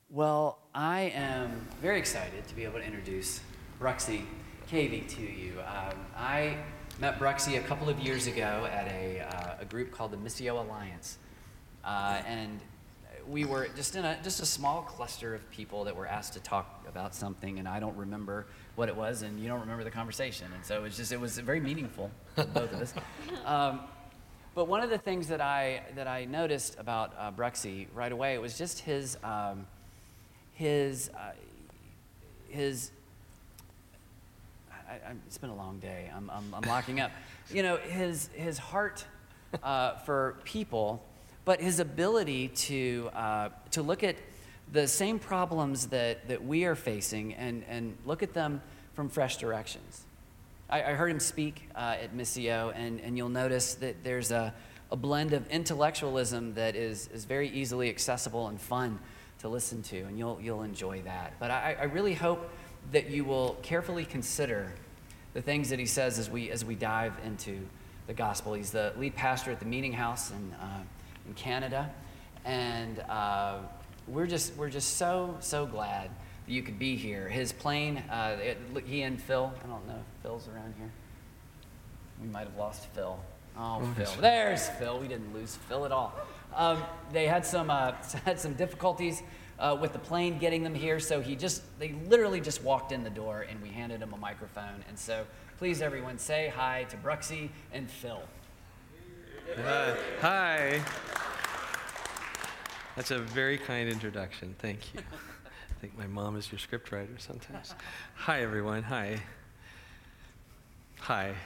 Well, I am very excited to be able to introduce Bruxy Cavey to you. I met Bruxy a couple of years ago at a group called the Missio Alliance, and we were just in a small cluster of people that were asked to talk about something, and I don't remember what it was, and you don't remember the conversation, and so it was very meaningful for both of us. But one of the things that I noticed about Bruxy right away, it was just his it's been a long day. I'm locking up. You know, his heart for people, but his ability to look at the same problems that we are facing and look at them from fresh directions. I heard him speak at Missio, and you'll notice that there's a blend of intellectualism that is very easily accessible and fun to listen to, and you'll enjoy that. But I really hope that you will carefully consider the things that he says as we dive into the gospel. He's the lead pastor at the Meeting House in Canada, and we're just so glad that you could be here. His plane, he and Phil, I don't know if Phil's around here. We might have lost Phil. Oh, Phil. There's Phil. We didn't lose Phil at all. They had some difficulties with the plane getting them here, so they literally just walked in the door, and we handed him a microphone. And so, please, everyone, say hi to Bruxy and Phil. Hi. That's a very kind introduction. Thank you. I think my mom is your scriptwriter sometimes. Hi, everyone. Hi. Hi.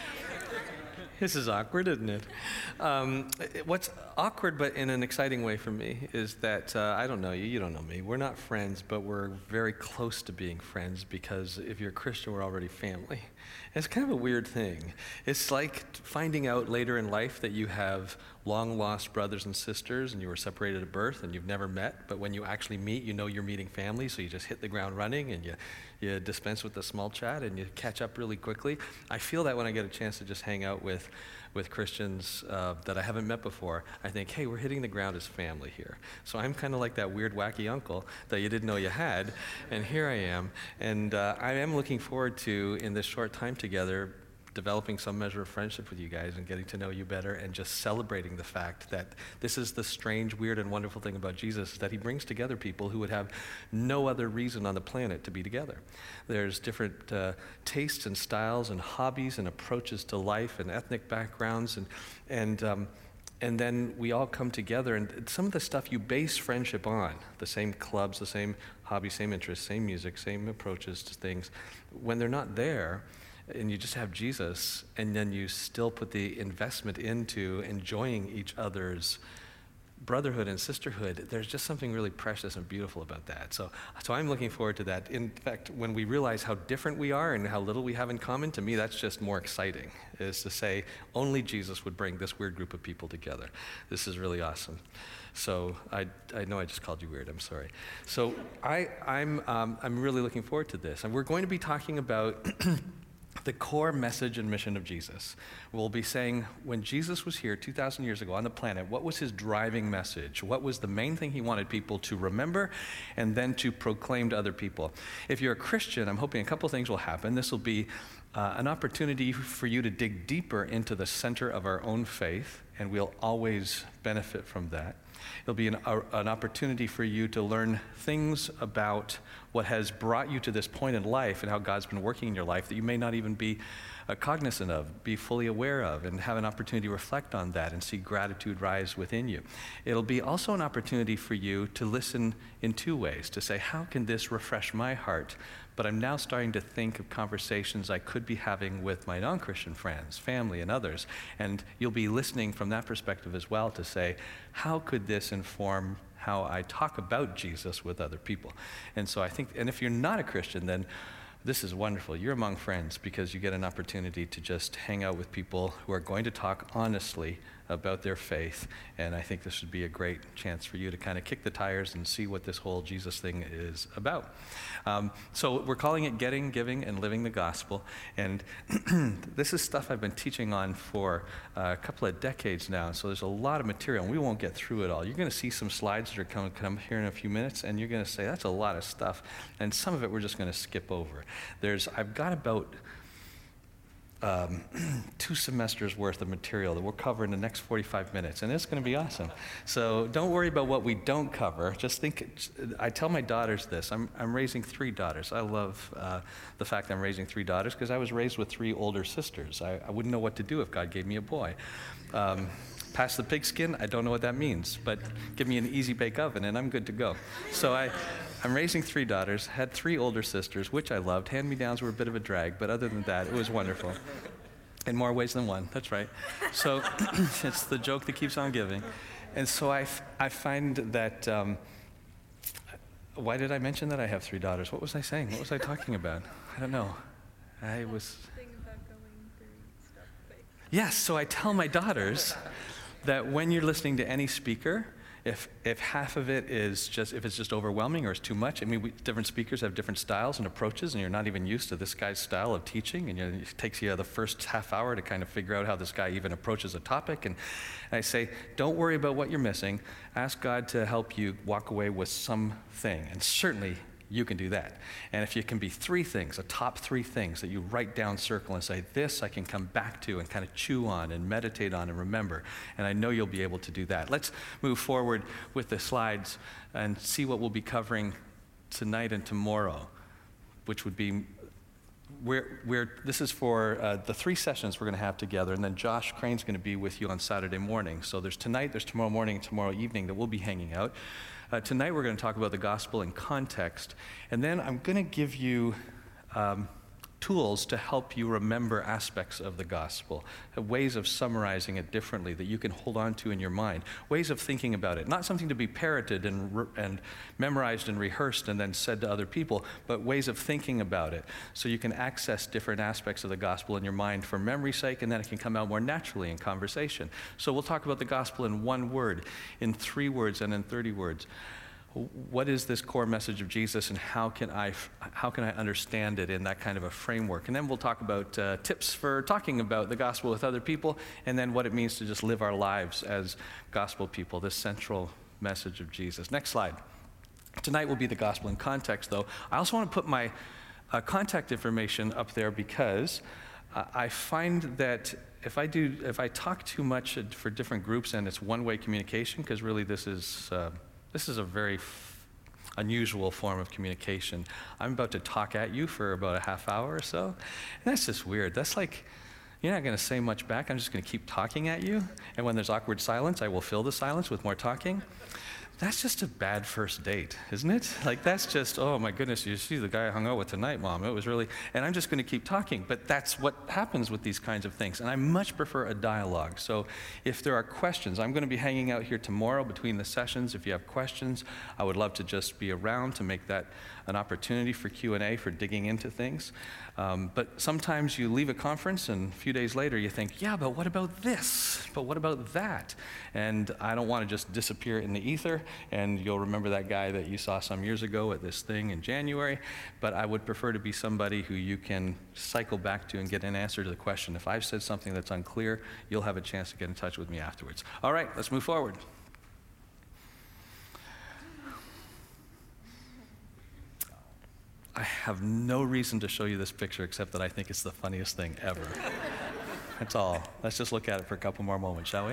This is awkward, isn't it? What's awkward, but in an exciting way for me, is that I don't know you, you don't know me. We're not friends, but we're very close to being friends because if you're a Christian, we're already family. It's kind of a weird thing. It's like finding out later in life that you have long-lost brothers and sisters and you were separated at birth and you've never met, but when you actually meet, you know you're meeting family, so you just hit the ground running and you dispense with the small chat and you catch up really quickly. I feel that when I get a chance to just hang out with Christians that I haven't met before. I think, hey, we're hitting the ground as family here. So I'm kind of like that weird, wacky uncle that you didn't know you had, and here I am. And I am looking forward to, in this short time together, developing some measure of friendship with you guys and getting to know you better and just celebrating the fact that this is the strange, weird, and wonderful thing about Jesus, is that he brings together people who would have no other reason on the planet to be together. There's different tastes and styles and hobbies and approaches to life and ethnic backgrounds, and then we all come together, and some of the stuff you base friendship on, the same clubs, the same hobbies, same interests, same music, same approaches to things, when they're not there, and you just have Jesus, and then you still put the investment into enjoying each other's brotherhood and sisterhood, there's just something really precious and beautiful about that. So I'm looking forward to that. In fact, when we realize how different we are and how little we have in common, to me that's just more exciting, is to say only Jesus would bring this weird group of people together. This is really awesome. So I know I just called you weird, I'm sorry. So I'm really looking forward to this. And we're going to be talking about the core message and mission of Jesus. We'll be saying, when Jesus was here 2,000 years ago on the planet, what was his driving message? What was the main thing he wanted people to remember and then to proclaim to other people? If you're a Christian, I'm hoping a couple things will happen. This will be an opportunity for you to dig deeper into the center of our own faith, and we'll always benefit from that. It'll be an opportunity for you to learn things about what has brought you to this point in life and how God's been working in your life that you may not even be cognizant of, be fully aware of, and have an opportunity to reflect on that and see gratitude rise within you. It'll be also an opportunity for you to listen in two ways, to say, how can this refresh my heart? But I'm now starting to think of conversations I could be having with my non-Christian friends, family, and others. And you'll be listening from that perspective as well to say, how could this inform how I talk about Jesus with other people? And so I think, and if you're not a Christian, then this is wonderful. You're among friends because you get an opportunity to just hang out with people who are going to talk honestly about their faith. And I think this would be a great chance for you to kind of kick the tires and see what this whole Jesus thing is about. So we're calling it Getting, Giving, and Living the Gospel. And this is stuff I've been teaching on for a couple of decades now. So there's a lot of material, and we won't get through it all. You're going to see some slides that are come here in a few minutes, and you're going to say, that's a lot of stuff. And some of it we're just going to skip over. I've got about 2 semesters worth of material that we'll cover in the next 45 minutes, and it's going to be awesome. So don't worry about what we don't cover. Just think, I tell my daughters this. I'm raising 3 daughters. I love the fact that I'm raising 3 daughters because I was raised with 3 older sisters. I wouldn't know what to do if God gave me a boy. Past the pigskin, I don't know what that means, but give me an easy bake oven and I'm good to go. So I'm raising 3 daughters, had 3 older sisters, which I loved. Hand-me-downs were a bit of a drag, but other than that, it was wonderful. In more ways than one, that's right. So it's the joke that keeps on giving. And so I find that, why did I mention that I have 3 daughters? What was I saying? What was I talking about? I don't know. Yes, so I tell my daughters that when you're listening to any speaker, if half of it is if it's just overwhelming or it's too much, I mean, different speakers have different styles and approaches, and you're not even used to this guy's style of teaching, and it takes you the first half hour to kind of figure out how this guy even approaches a topic. And I say, don't worry about what you're missing. Ask God to help you walk away with something, and certainly you can do that. And if you can be 3 things, a top 3 things that you write down, circle, and say, this I can come back to and kind of chew on and meditate on and remember. And I know you'll be able to do that. Let's move forward with the slides and see what we'll be covering tonight and tomorrow, which would be, this is for the 3 sessions we're going to have together, and then Josh Crane's going to be with you on Saturday morning. So there's tonight, there's tomorrow morning, and tomorrow evening that we'll be hanging out. Tonight we're going to talk about the gospel in context, and then I'm going to give you tools to help you remember aspects of the gospel, ways of summarizing it differently that you can hold on to in your mind, ways of thinking about it, not something to be parroted and memorized and rehearsed and then said to other people, but ways of thinking about it so you can access different aspects of the gospel in your mind for memory's sake, and then it can come out more naturally in conversation. So we'll talk about the gospel in 1 word, in 3 words, and in 30 words. What is this core message of Jesus, and how can I understand it in that kind of a framework? And then we'll talk about tips for talking about the gospel with other people, and then what it means to just live our lives as gospel people, this central message of Jesus. Next slide. Tonight will be the gospel in context, though. I also want to put my contact information up there because I find that if I talk too much for different groups and it's one-way communication, because really this is a very unusual form of communication. I'm about to talk at you for about a half hour or so, and that's just weird. That's like, you're not going to say much back. I'm just going to keep talking at you, and when there's awkward silence, I will fill the silence with more talking. That's just a bad first date, isn't it? Like, that's just, oh my goodness, you see the guy I hung out with tonight, Mom. It was really, and I'm just going to keep talking. But that's what happens with these kinds of things. And I much prefer a dialogue. So if there are questions, I'm going to be hanging out here tomorrow between the sessions. If you have questions, I would love to just be around to make that an opportunity for Q&A, for digging into things. But sometimes you leave a conference and a few days later you think, yeah, but what about this? But what about that? And I don't want to just disappear in the ether, and you'll remember that guy that you saw some years ago at this thing in January, but I would prefer to be somebody who you can cycle back to and get an answer to the question. If I've said something that's unclear, you'll have a chance to get in touch with me afterwards. All right, let's move forward. I have no reason to show you this picture except that I think it's the funniest thing ever. That's all. Let's just look at it for a couple more moments, shall we?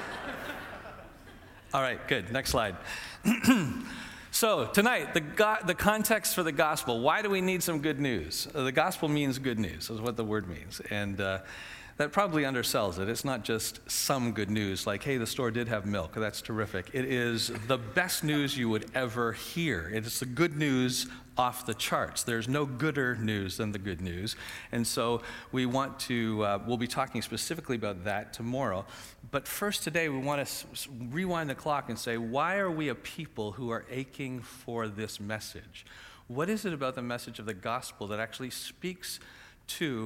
All right, good. Next slide. So tonight, the context for the gospel. Why do we need some good news? The gospel means good news, is what the word means. And that probably undersells it. It's not just some good news, like, hey, the store did have milk. That's terrific. It is the best news you would ever hear. It is the good news off the charts. There's no gooder news than the good news. And so we want to, we'll be talking specifically about that tomorrow. But first today, we want to rewind the clock and say, why are we a people who are aching for this message? What is it about the message of the gospel that actually speaks to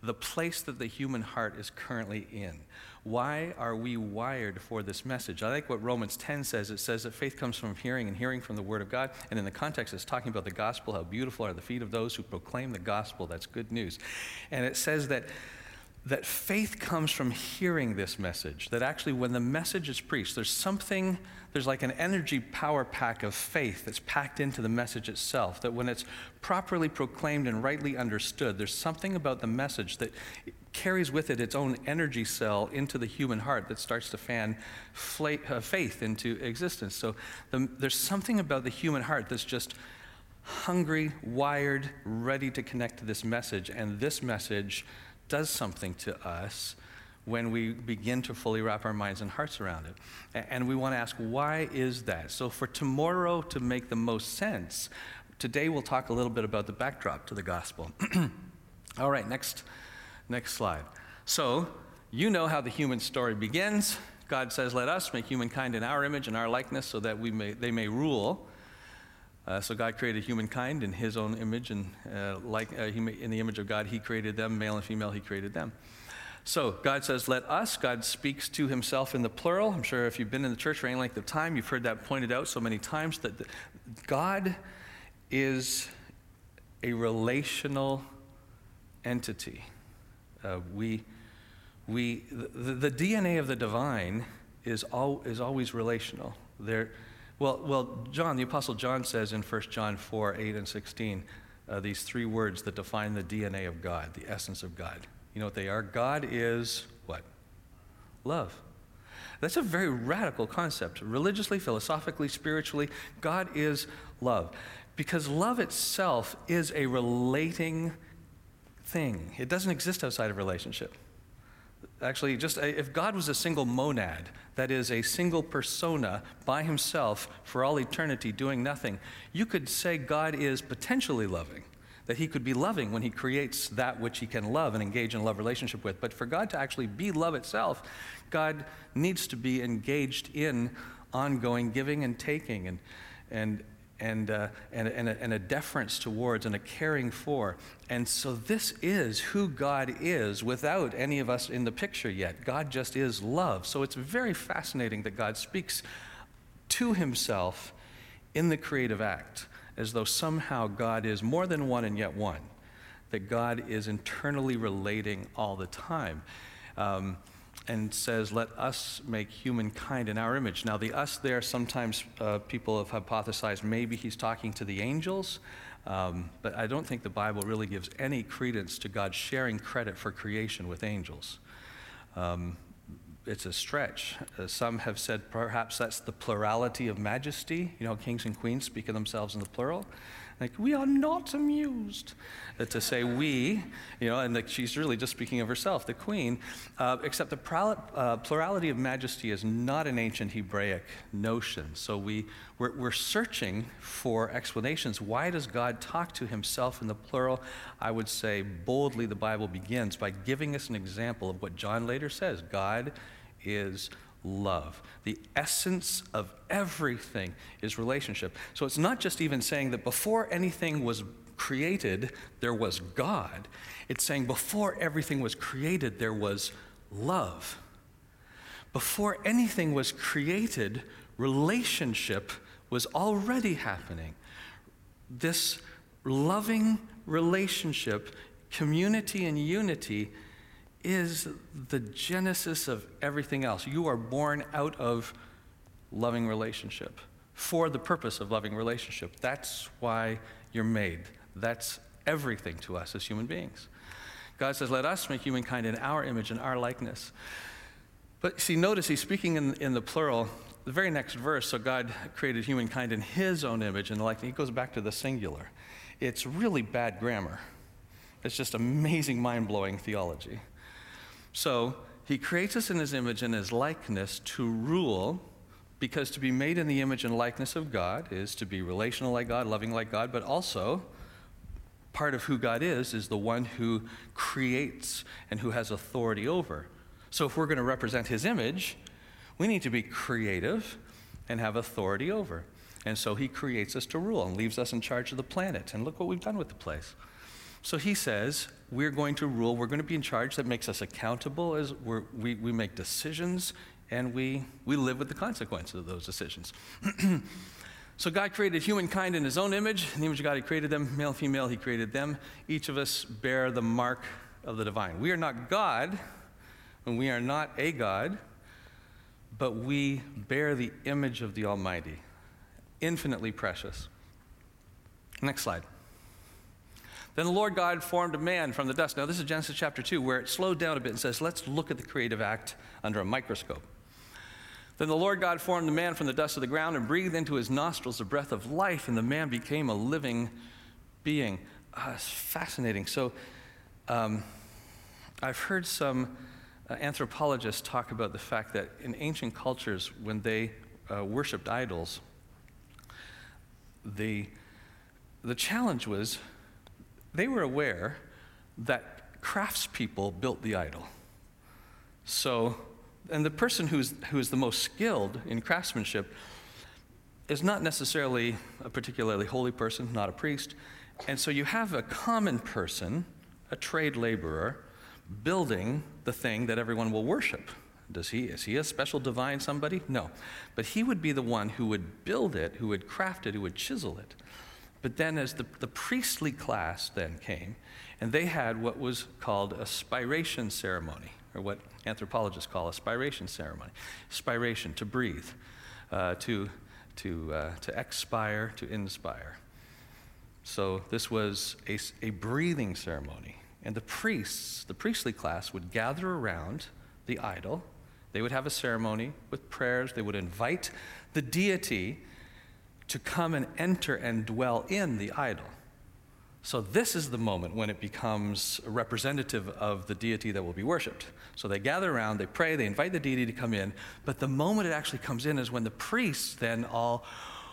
the place that the human heart is currently in. Why are we wired for this message? I like what Romans 10 says. It says that faith comes from hearing, and hearing from the Word of God. And in the context, it's talking about the gospel, how beautiful are the feet of those who proclaim the gospel. That's good news. And it says that faith comes from hearing this message, that actually when the message is preached, there's like an energy power pack of faith that's packed into the message itself, that when it's properly proclaimed and rightly understood, there's something about the message that carries with it its own energy cell into the human heart that starts to fan faith into existence. So there's something about the human heart that's just hungry, wired, ready to connect to this message, and this message does something to us when we begin to fully wrap our minds and hearts around it. And we want to ask, why is that? So for tomorrow to make the most sense, today we'll talk a little bit about the backdrop to the gospel. All right, next slide. So you know how the human story begins. God says, let us make humankind in our image and our likeness so that they may rule. So God created humankind in his own image, and in the image of God, he created them, male and female, he created them. So God says, let us. God speaks to himself in the plural. I'm sure if you've been in the church for any length of time, you've heard that pointed out so many times, that God is a relational entity. The DNA of the divine is always relational. John, the Apostle John says in 1 John 4, 8 and 16, these three words that define the DNA of God, the essence of God. You know what they are? God is what? Love. That's a very radical concept. Religiously, philosophically, spiritually, God is love. Because love itself is a relating thing. It doesn't exist outside of relationship. Actually, just if God was a single monad, that is a single persona by himself for all eternity doing nothing, you could say God is potentially loving, that he could be loving when he creates that which he can love and engage in a love relationship with. But for God to actually be love itself, God needs to be engaged in ongoing giving and taking and a deference towards and a caring for. And so this is who God is without any of us in the picture yet. God just is love. So it's very fascinating that God speaks to himself in the creative act, as though somehow God is more than one and yet one, that God is internally relating all the time. And says, let us make humankind in our image. Now, the us there, sometimes people have hypothesized maybe he's talking to the angels, but I don't think the Bible really gives any credence to God sharing credit for creation with angels. It's a stretch. Some have said perhaps that's the plurality of majesty. You know, kings and queens speak of themselves in the plural. Like, we are not amused to say we, you know, and she's really just speaking of herself, the queen, except the plurality of majesty is not an ancient Hebraic notion. So we're searching for explanations. Why does God talk to himself in the plural? I would say boldly the Bible begins by giving us an example of what John later says. God is love. The essence of everything is relationship. So it's not just even saying that before anything was created, there was God. It's saying before everything was created, there was love. Before anything was created, relationship was already happening. This loving relationship, community and unity, is the genesis of everything else. You are born out of loving relationship for the purpose of loving relationship. That's why you're made. That's everything to us as human beings. God says, let us make humankind in our image and our likeness. But see, notice he's speaking in the plural. The very next verse, so God created humankind in his own image and likeness. He goes back to the singular. It's really bad grammar. It's just amazing, mind-blowing theology. So he creates us in his image and his likeness to rule, because to be made in the image and likeness of God is to be relational like God, loving like God, but also part of who God is the one who creates and who has authority over. So if we're going to represent his image, we need to be creative and have authority over. And so he creates us to rule and leaves us in charge of the planet. And look what we've done with the place. So he says, we're going to rule, we're going to be in charge. That makes us accountable as we make decisions, and we live with the consequences of those decisions. So God created humankind in his own image. In the image of God, he created them. Male and female, he created them. Each of us bear the mark of the divine. We are not God, and we are not a God, but we bear the image of the Almighty. Infinitely precious. Next slide. Then the Lord God formed a man from the dust. Now, this is Genesis chapter 2, where it slowed down a bit and says, let's look at the creative act under a microscope. Then the Lord God formed the man from the dust of the ground and breathed into his nostrils the breath of life, and the man became a living being. It's fascinating. So I've heard some anthropologists talk about the fact that in ancient cultures, when they worshipped idols, the challenge was they were aware that craftspeople built the idol. So, and the person who is the most skilled in craftsmanship is not necessarily a particularly holy person, not a priest. And so you have a common person, a trade laborer, building the thing that everyone will worship. Is he a special divine somebody? No. But he would be the one who would build it, who would craft it, who would chisel it. But then as the priestly class then came, and they had what was called a spiration ceremony, or what anthropologists call a spiration ceremony. Spiration, to breathe, to expire, to inspire. So this was a breathing ceremony. And the priests, the priestly class, would gather around the idol. They would have a ceremony with prayers. They would invite the deity to come and enter and dwell in the idol. So this is the moment when it becomes representative of the deity that will be worshipped. So they gather around, they pray, they invite the deity to come in, but the moment it actually comes in is when the priests then all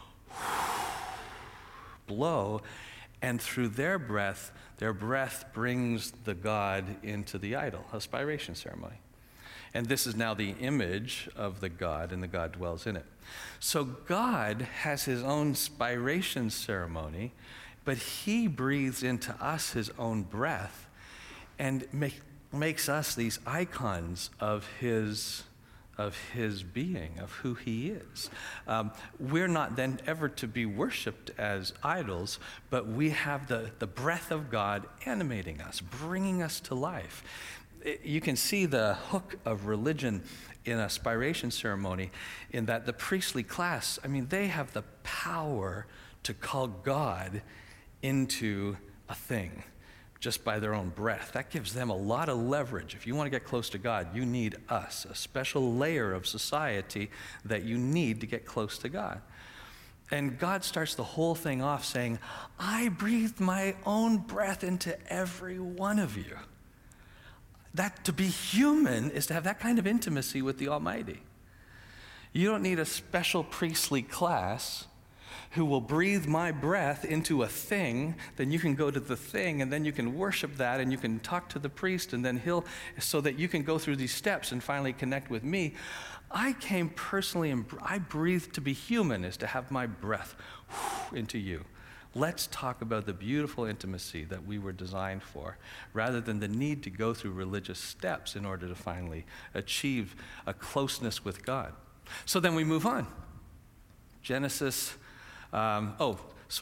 blow, and through their breath brings the god into the idol, a spiration ceremony. And this is now the image of the god, and the god dwells in it. So God has his own spiration ceremony, but he breathes into us his own breath and makes us these icons of his being, of who he is. We're not then ever to be worshipped as idols, but we have the breath of God animating us, bringing us to life. You can see the hook of religion in a spiration ceremony in that the priestly class, they have the power to call God into a thing just by their own breath. That gives them a lot of leverage. If you want to get close to God, you need us, a special layer of society that you need to get close to God. And God starts the whole thing off saying, I breathed my own breath into every one of you. That to be human is to have that kind of intimacy with the Almighty. You don't need a special priestly class who will breathe my breath into a thing, then you can go to the thing, and then you can worship that, and you can talk to the priest, and then so that you can go through these steps and finally connect with me. I came personally, and I breathed to be human, is to have my breath into you. Let's talk about the beautiful intimacy that we were designed for, rather than the need to go through religious steps in order to finally achieve a closeness with God. So then we move on. Genesis, let's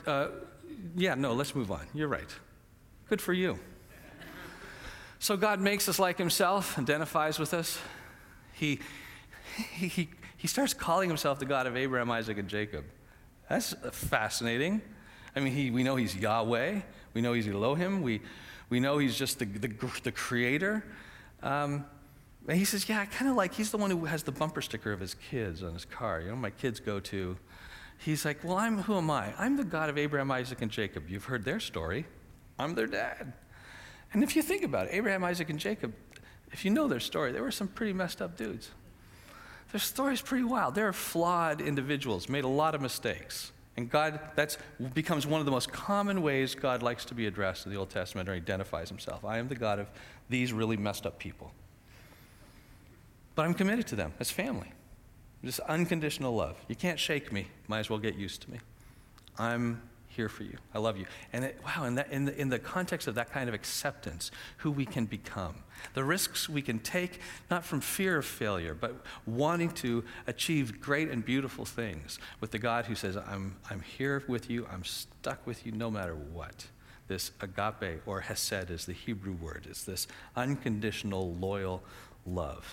move on. You're right. Good for you. So God makes us like himself, identifies with us. He starts calling himself the God of Abraham, Isaac, and Jacob. That's fascinating. We know he's Yahweh. We know he's Elohim. We know he's just the creator. And he says, yeah, kind of like he's the one who has the bumper sticker of his kids on his car. My kids go to. He's like, well, who am I? I'm the God of Abraham, Isaac, and Jacob. You've heard their story. I'm their dad. And if you think about it, Abraham, Isaac, and Jacob, if you know their story, they were some pretty messed up dudes. Their story's pretty wild. They're flawed individuals, made a lot of mistakes. And God, that becomes one of the most common ways God likes to be addressed in the Old Testament, or identifies himself. I am the God of these really messed up people. But I'm committed to them as family. Just unconditional love. You can't shake me. Might as well get used to me. I'm here for you. I love you. And wow, in the context of that kind of acceptance, who we can become, the risks we can take, not from fear of failure, but wanting to achieve great and beautiful things with the God who says, I'm here with you, I'm stuck with you no matter what. This agape, or hesed is the Hebrew word. It's this unconditional, loyal love.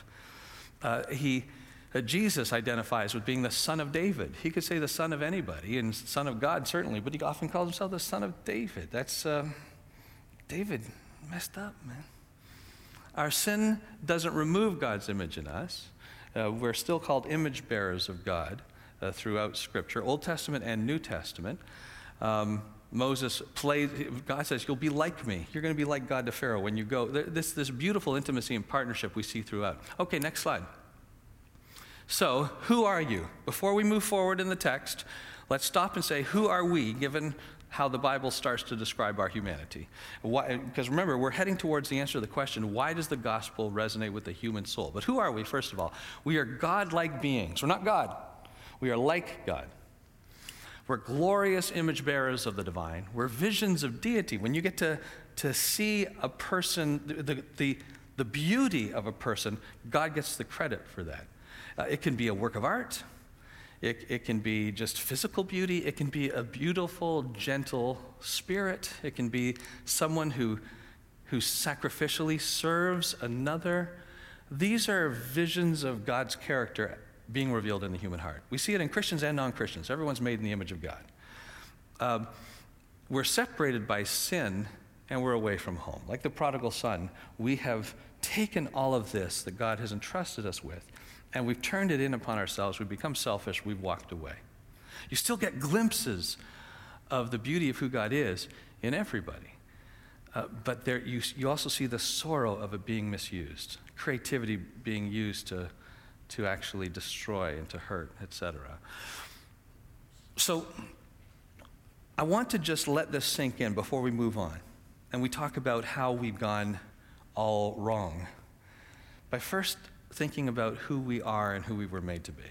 Jesus identifies with being the son of David. He could say the son of anybody, and son of God certainly, but he often calls himself the son of David. That's, David messed up, man. Our sin doesn't remove God's image in us. We're still called image bearers of God throughout Scripture, Old Testament and New Testament. God says, you'll be like me. You're going to be like God to Pharaoh when you go. This beautiful intimacy and partnership we see throughout. Okay, next slide. So, who are you? Before we move forward in the text, let's stop and say, who are we, given how the Bible starts to describe our humanity? Because remember, we're heading towards the answer to the question, why does the gospel resonate with the human soul? But who are we, first of all? We are God-like beings. We're not God. We are like God. We're glorious image bearers of the divine. We're visions of deity. When you get to see a person, the beauty of a person, God gets the credit for that. It can be a work of art. It can be just physical beauty. It can be a beautiful, gentle spirit. It can be someone who sacrificially serves another. These are visions of God's character being revealed in the human heart. We see it in Christians and non-Christians. Everyone's made in the image of God. We're separated by sin, and we're away from home. Like the prodigal son, we have taken all of this that God has entrusted us with, and we've turned it in upon ourselves. We've become selfish. We've walked away. You still get glimpses of the beauty of who God is in everybody. But there, you also see the sorrow of it being misused, creativity being used to actually destroy and to hurt, etc. So I want to just let this sink in before we move on. And we talk about how we've gone all wrong by first thinking about who we are and who we were made to be.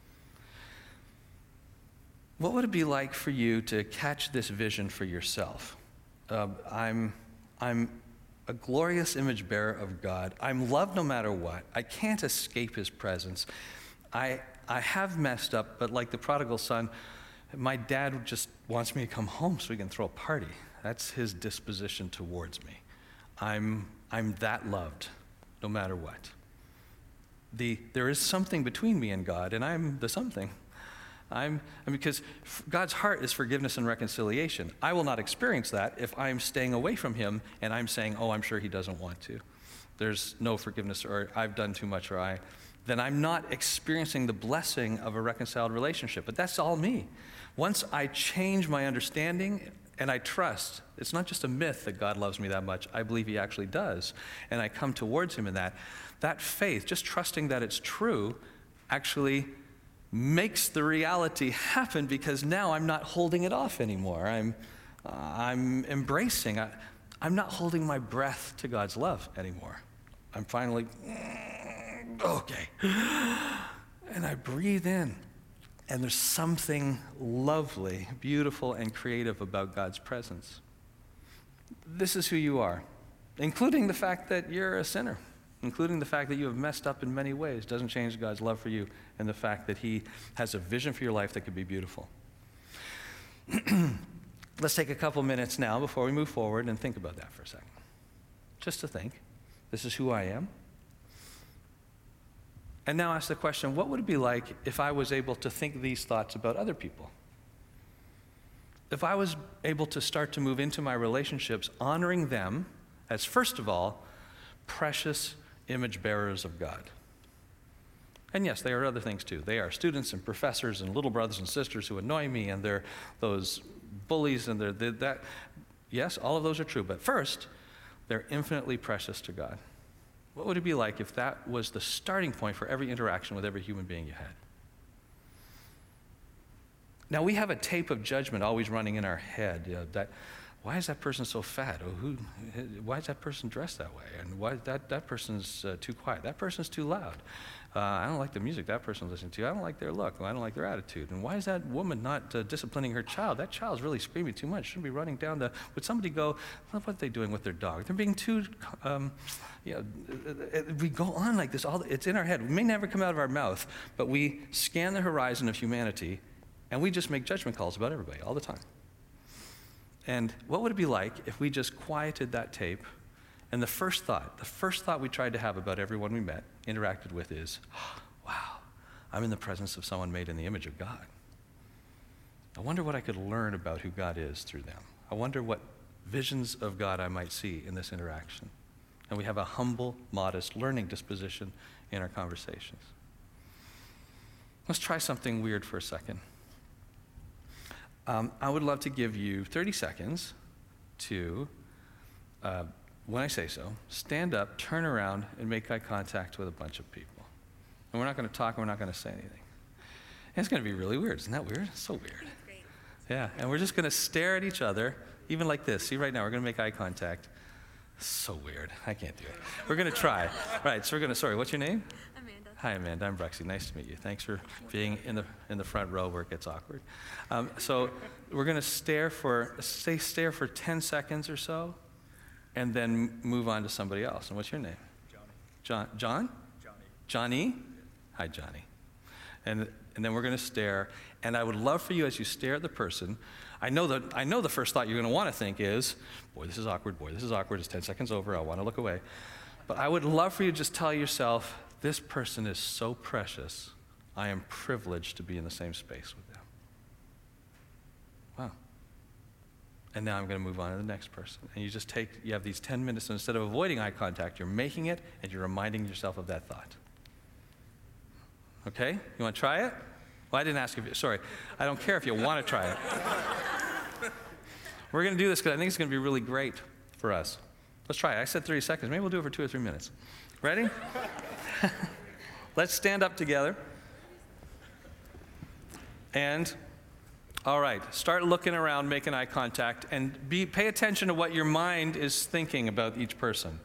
What would it be like for you to catch this vision for yourself? I'm a glorious image bearer of God. I'm loved no matter what. I can't escape his presence. I have messed up, but like the prodigal son, my dad just wants me to come home so we can throw a party. That's his disposition towards me. I'm that loved no matter what. There is something between me and God, and I'm the something. Because God's heart is forgiveness and reconciliation. I will not experience that if I'm staying away from him and I'm saying, oh, I'm sure he doesn't want to. There's no forgiveness, or I've done too much, then I'm not experiencing the blessing of a reconciled relationship. But that's all me. Once I change my understanding and I trust, it's not just a myth that God loves me that much. I believe he actually does. And I come towards him in that faith, just trusting that it's true, actually makes the reality happen, because now I'm not holding it off anymore. I'm embracing. I'm not holding my breath to God's love anymore. I'm finally, okay. And I breathe in. And there's something lovely, beautiful, and creative about God's presence. This is who you are, including the fact that you're a sinner, including the fact that you have messed up in many ways. Doesn't change God's love for you and the fact that he has a vision for your life that could be beautiful. Let's take a couple minutes now before we move forward and think about that for a second. Just to think, this is who I am. And now ask the question, what would it be like if I was able to think these thoughts about other people? If I was able to start to move into my relationships, honoring them as, first of all, precious image bearers of God. And yes, they are other things too. They are students and professors and little brothers and sisters who annoy me, and they're those bullies, and they're that. Yes, all of those are true. But first, they're infinitely precious to God. What would it be like if that was the starting point for every interaction with every human being you had? Now, we have a tape of judgment always running in our head, why is that person so fat? Or why is that person dressed that way? And why that person's too quiet? That person's too loud. I don't like the music that person's listening to. I don't like their look. I don't like their attitude. And why is that woman not disciplining her child? That child's really screaming too much. Shouldn't be running down the... Would somebody go, what are they doing with their dog? They're being too... we go on like this. It's in our head. It may never come out of our mouth, but we scan the horizon of humanity, and we just make judgment calls about everybody all the time. And what would it be like if we just quieted that tape, and the first thought we tried to have about everyone we met, interacted with is, wow, I'm in the presence of someone made in the image of God. I wonder what I could learn about who God is through them. I wonder what visions of God I might see in this interaction. And we have a humble, modest, learning disposition in our conversations. Let's try something weird for a second. I would love to give you 30 seconds to, when I say so, stand up, turn around, and make eye contact with a bunch of people. And we're not going to talk, and we're not going to say anything. And it's going to be really weird. Isn't that weird? It's so weird. That's great. Yeah, and we're just going to stare at each other, even like this. See, right now, we're going to make eye contact. So weird. I can't do it. We're going to try. Right, so we're going to, sorry, what's your name? Amanda. Hi, Amanda. I'm Brexy. Nice to meet you. Thanks for being in the front row where it gets awkward. So we're going to stare for 10 seconds or so, and then move on to somebody else. And what's your name? Johnny. John? Johnny. Hi, Johnny. And then we're going to stare. And I would love for you, as you stare at the person, I know the first thought you're going to want to think is, boy, this is awkward. Boy, this is awkward. It's 10 seconds over. I want to look away. But I would love for you to just tell yourself, this person is so precious. I am privileged to be in the same space with them. Wow. And now I'm going to move on to the next person. And you have these 10 minutes, and instead of avoiding eye contact, you're making it, and you're reminding yourself of that thought. Okay? You want to try it? Well, I didn't ask if you, sorry. I don't care if you want to try it. We're going to do this because I think it's going to be really great for us. Let's try it. I said 30 seconds. Maybe we'll do it for 2 or 3 minutes. Ready? Let's stand up together. And, all right, start looking around, making eye contact, and pay attention to what your mind is thinking about each person.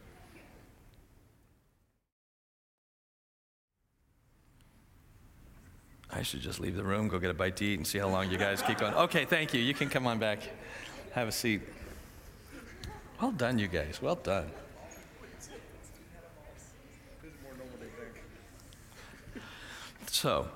I should just leave the room, go get a bite to eat, and see how long you guys keep going. Okay, thank you. You can come on back. Have a seat. Well done, you guys. Well done. So,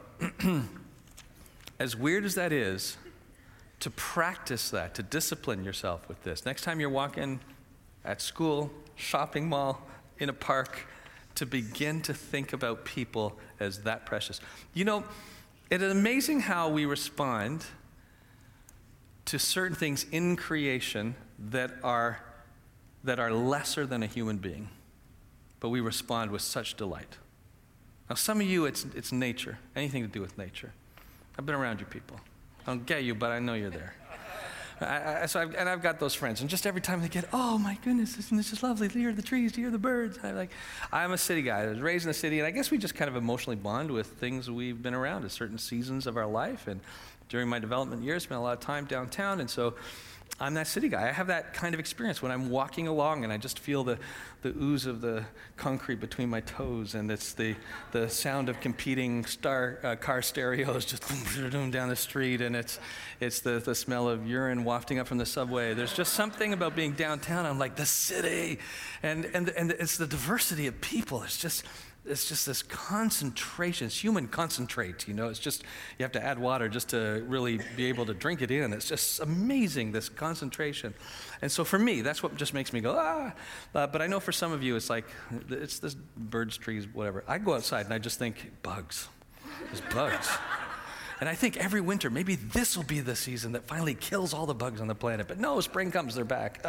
as weird as that is, to practice that, to discipline yourself with this. Next time you're walking at school, shopping mall, in a park, to begin to think about people as that precious. You know, it is amazing how we respond to certain things in creation that are lesser than a human being, but we respond with such delight. Now, some of you, it's nature, anything to do with nature. I've been around you people. I don't get you, but I know you're there. I've got those friends, and just every time they get, oh my goodness, isn't this just lovely? To hear the trees, to hear the birds. I'm a city guy. I was raised in the city, and I guess we just kind of emotionally bond with things we've been around at certain seasons of our life. And during my development years, spent a lot of time downtown, and so I'm that city guy. I have that kind of experience when I'm walking along and I just feel the ooze of the concrete between my toes, and it's the sound of competing car stereos just down the street, and it's the smell of urine wafting up from the subway. There's just something about being downtown. I'm like, the city, and it's the diversity of people. It's just this concentration. It's human concentrate, you know. It's just, you have to add water just to really be able to drink it in. It's just amazing, this concentration. And so for me, that's what just makes me go, but I know for some of you, it's like, it's this birds, trees, whatever. I go outside and I just think, bugs. There's bugs. And I think every winter, maybe this will be the season that finally kills all the bugs on the planet. But no, spring comes, they're back.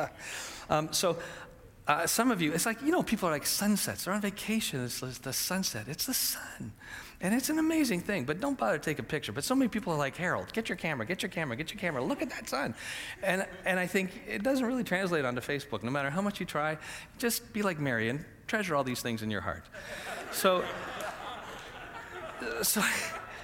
Some of you, it's like, you know, people are like sunsets. They're on vacation. It's the sunset. It's the sun. And it's an amazing thing, but don't bother to take a picture. But so many people are like, Harold, get your camera. Look at that sun. And I think it doesn't really translate onto Facebook. No matter how much you try, just be like Mary and treasure all these things in your heart. So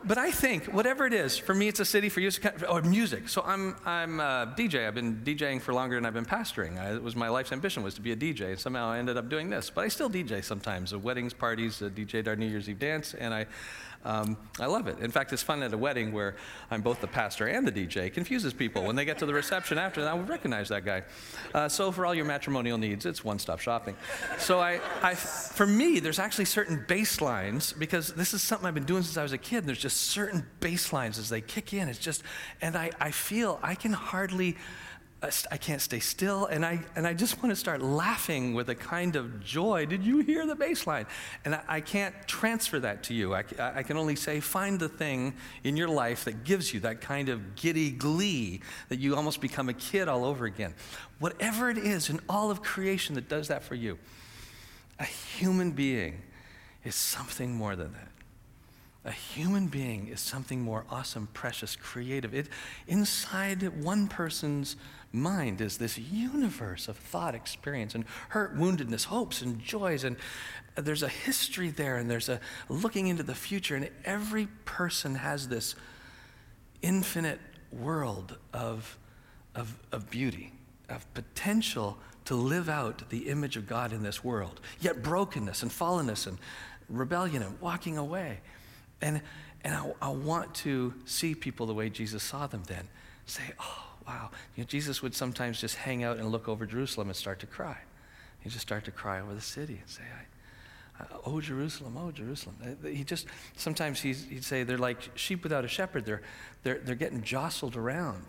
But I think whatever it is, for me it's a city, for you it's or music. So I'm a DJ. I've been DJing for longer than I've been pastoring. It was my life's ambition was to be a DJ, and somehow I ended up doing this. But I still DJ sometimes, at weddings, parties, DJ'd our New Year's Eve dance, and I love it. In fact, it's fun at a wedding where I'm both the pastor and the DJ. It confuses people. When they get to the reception after that, I would recognize that guy. So for all your matrimonial needs, it's one-stop shopping. So for me, there's actually certain bass lines, because this is something I've been doing since I was a kid, and there's just certain bass lines as they kick in. It's just, and I feel I can hardly, I can't stay still, and I just want to start laughing with a kind of joy. Did you hear the bass line? And I can't transfer that to you. I can only say, find the thing in your life that gives you that kind of giddy glee that you almost become a kid all over again. Whatever it is in all of creation that does that for you, a human being is something more than that. A human being is something more awesome, precious, creative. Inside one person's mind is this universe of thought, experience, and hurt, woundedness, hopes, and joys. And there's a history there, and there's a looking into the future. And every person has this infinite world of beauty, of potential to live out the image of God in this world. Yet brokenness and fallenness and rebellion and walking away. And I want to see people the way Jesus saw them then. Say, oh, wow. Jesus would sometimes just hang out and look over Jerusalem and start to cry. He'd just start to cry over the city and say, oh, Jerusalem, oh, Jerusalem. Sometimes he'd say they're like sheep without a shepherd. They're getting jostled around.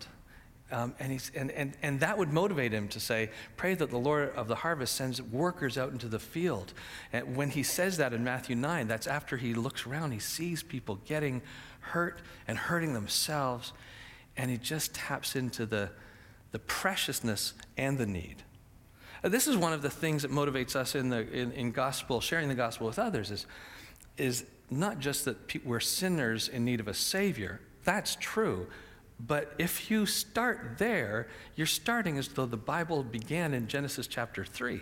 And that would motivate him to say, pray that the Lord of the harvest sends workers out into the field. And when he says that in Matthew 9, that's after he looks around, he sees people getting hurt and hurting themselves, and he just taps into the preciousness and the need. This is one of the things that motivates us in gospel, sharing the gospel with others, is not just that we're sinners in need of a Savior. That's true. But if you start there, you're starting as though the Bible began in Genesis chapter 3.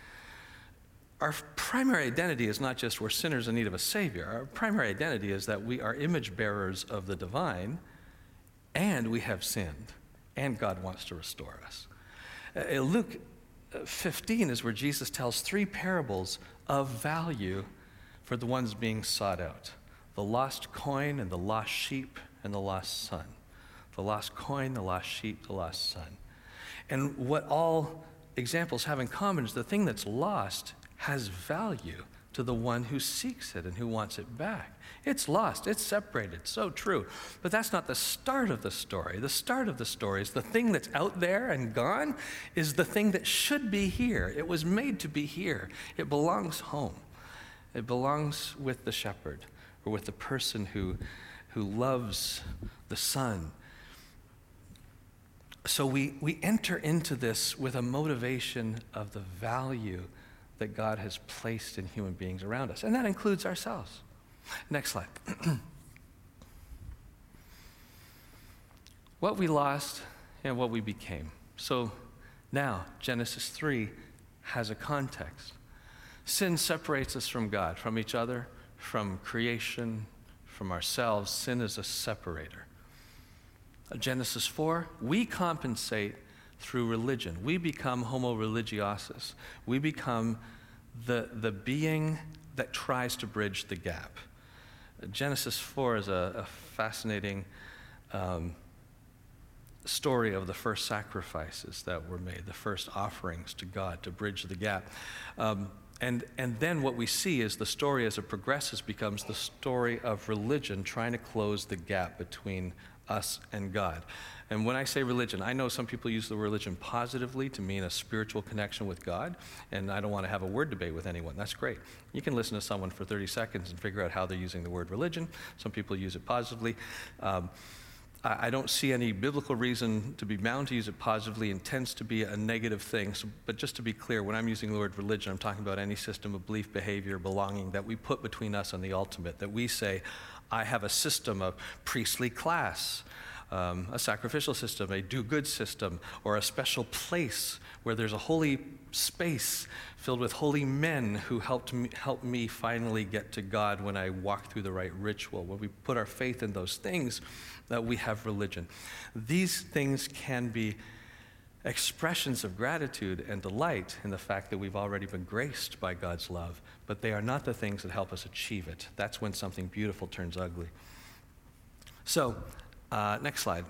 Our primary identity is not just we're sinners in need of a Savior. Our primary identity is that we are image bearers of the divine, and we have sinned, and God wants to restore us. Luke 15 is where Jesus tells 3 parables of value for the ones being sought out: the lost coin and the lost sheep and the lost son. The lost coin, the lost sheep, the lost son. And what all examples have in common is the thing that's lost has value to the one who seeks it and who wants it back. It's lost, it's separated, so true. But that's not the start of the story. The start of the story is the thing that's out there and gone is the thing that should be here. It was made to be here. It belongs home. It belongs with the shepherd, or with the person who loves the son. So we enter into this with a motivation of the value that God has placed in human beings around us, and that includes ourselves. Next slide. What we lost and what we became. So now, Genesis 3 has a context. Sin separates us from God, from each other, from creation, from ourselves. Sin is a separator. Genesis 4, we compensate through religion. We become homo religiosus. We become the being that tries to bridge the gap. Genesis 4 is a fascinating story of the first sacrifices that were made, the first offerings to God to bridge the gap. And then what we see is the story as it progresses becomes the story of religion trying to close the gap between us and God. And when I say religion, I know some people use the word religion positively to mean a spiritual connection with God, and I don't want to have a word debate with anyone. That's great. You can listen to someone for 30 seconds and figure out how they're using the word religion. Some people use it positively. I don't see any biblical reason to be bound to use it positively. It tends to be a negative thing. But just to be clear, when I'm using the word religion, I'm talking about any system of belief, behavior, belonging that we put between us and the ultimate, that we say, I have a system of priestly class. a sacrificial system, a do-good system, or a special place where there's a holy space filled with holy men who help me finally get to God when I walk through the right ritual. When we put our faith in those things, we have religion. These things can be expressions of gratitude and delight in the fact that we've already been graced by God's love, but they are not the things that help us achieve it. That's when something beautiful turns ugly. So, next slide.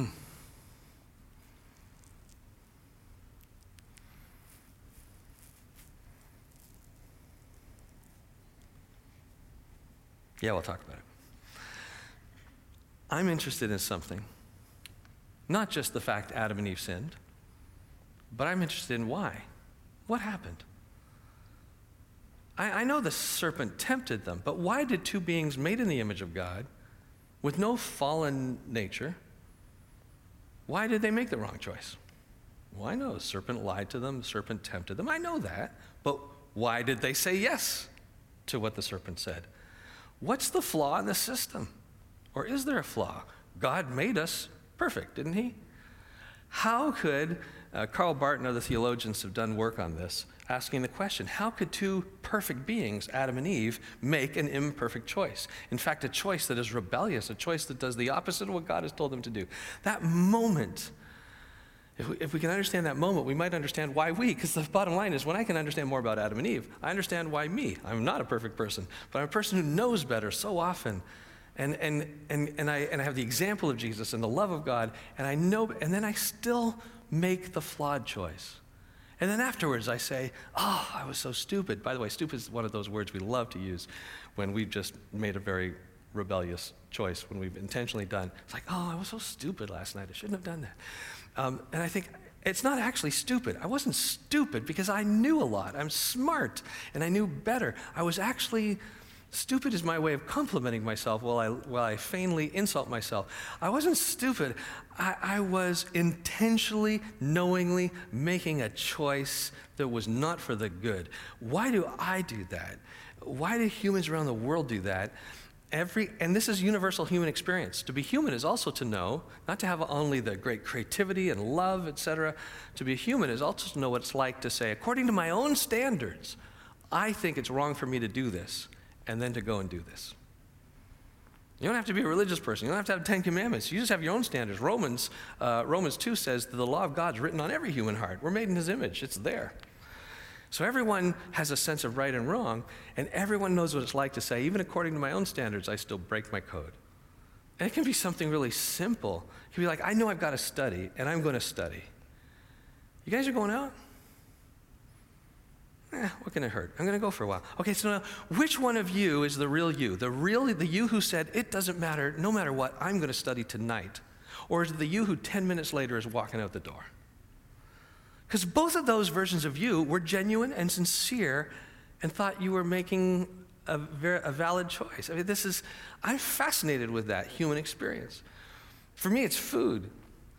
Yeah, we'll talk about it. I'm interested in something, not just the fact Adam and Eve sinned, but I'm interested in why. What happened? I know the serpent tempted them, but why did two beings made in the image of God with no fallen nature, why did they make the wrong choice? Well, I know the serpent lied to them, the serpent tempted them. I know that, but why did they say yes to what the serpent said? What's the flaw in the system? Or is there a flaw? God made us perfect, didn't he? How could, Karl Barth and other theologians have done work on this, asking the question, how could two perfect beings, Adam and Eve, make an imperfect choice? In fact, a choice that is rebellious, a choice that does the opposite of what God has told them to do. That moment, if we can understand that moment, we might understand why because the bottom line is, when I can understand more about Adam and Eve, I understand why me. I'm not a perfect person, but I'm a person who knows better so often. And I have the example of Jesus and the love of God, and I know, and then I still make the flawed choice. And then afterwards I say, oh, I was so stupid. By the way, stupid is one of those words we love to use when we've just made a very rebellious choice, when we've intentionally done. It's like, oh, I was so stupid last night. I shouldn't have done that. And I think, it's not actually stupid. I wasn't stupid because I knew a lot. I'm smart, and I knew better. I was actually... Stupid is my way of complimenting myself while I vainly insult myself. I wasn't stupid. I was intentionally, knowingly making a choice that was not for the good. Why do I do that? Why do humans around the world do that? And this is universal human experience. To be human is also to know, not to have only the great creativity and love, etc. To be human is also to know what it's like to say, according to my own standards, I think it's wrong for me to do this. And then to go and do this. You don't have to be a religious person. You don't have to have 10 commandments. You just have your own standards. Romans 2 says that the law of God is written on every human heart. We're made in his image. It's there. So everyone has a sense of right and wrong, and everyone knows what it's like to say, even according to my own standards, I still break my code. And it can be something really simple. It can be like, I know I've got to study, and I'm going to study. You guys are going out? What can it hurt? I'm going to go for a while. Okay, so now, which one of you is the real you? The you who said, it doesn't matter, no matter what, I'm going to study tonight? Or is it the you who 10 minutes later is walking out the door? Because both of those versions of you were genuine and sincere and thought you were making a valid choice. I mean, I'm fascinated with that human experience. For me, it's food.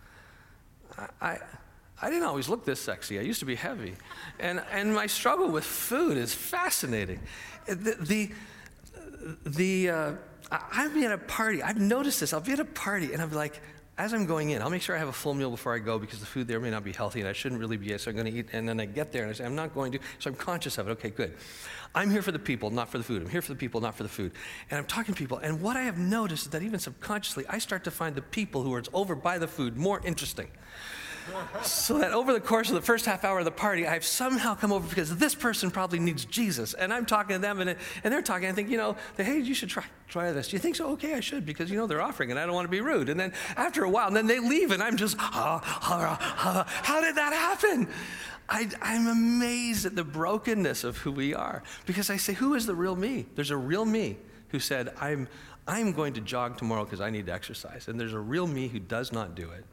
I didn't always look this sexy. I used to be heavy. And my struggle with food is fascinating. I'll be at a party. I've noticed this. I'll be at a party, and I'm like, as I'm going in, I'll make sure I have a full meal before I go because the food there may not be healthy, and I shouldn't really be, so I'm going to eat. And then I get there, and I say, I'm not going to. So I'm conscious of it. Okay, good. I'm here for the people, not for the food. I'm here for the people, not for the food. And I'm talking to people, and what I have noticed is that even subconsciously, I start to find the people who are over by the food more interesting. So that over the course of the first half hour of the party, I've somehow come over because this person probably needs Jesus. And I'm talking to them, and they're talking. I think, hey, you should try this. Do you think so? Okay, I should, because, they're offering, and I don't want to be rude. And then after a while, and then they leave, and I'm just, how did that happen? I'm amazed at the brokenness of who we are. Because I say, who is the real me? There's a real me who said, I'm going to jog tomorrow because I need to exercise. And there's a real me who does not do it.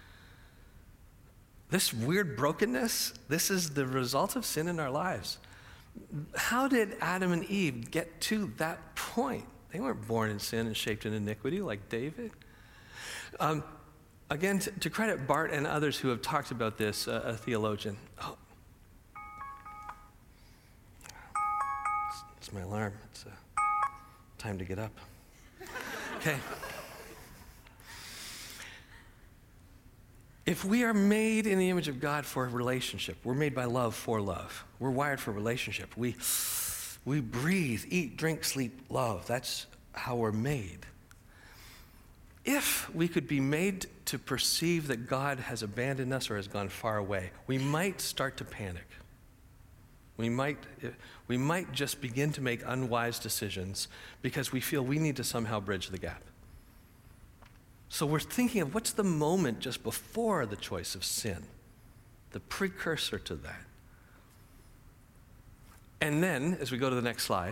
This weird brokenness, this is the result of sin in our lives. How did Adam and Eve get to that point? They weren't born in sin and shaped in iniquity like David. Again, to credit Barth and others who have talked about this, a theologian. Oh. It's my alarm. It's time to get up. Okay. If we are made in the image of God for a relationship, we're made by love for love. We're wired for relationship. We breathe, eat, drink, sleep, love. That's how we're made. If we could be made to perceive that God has abandoned us or has gone far away, we might start to panic. We might just begin to make unwise decisions because we feel we need to somehow bridge the gap. So we're thinking of what's the moment just before the choice of sin, the precursor to that. And then, as we go to the next slide,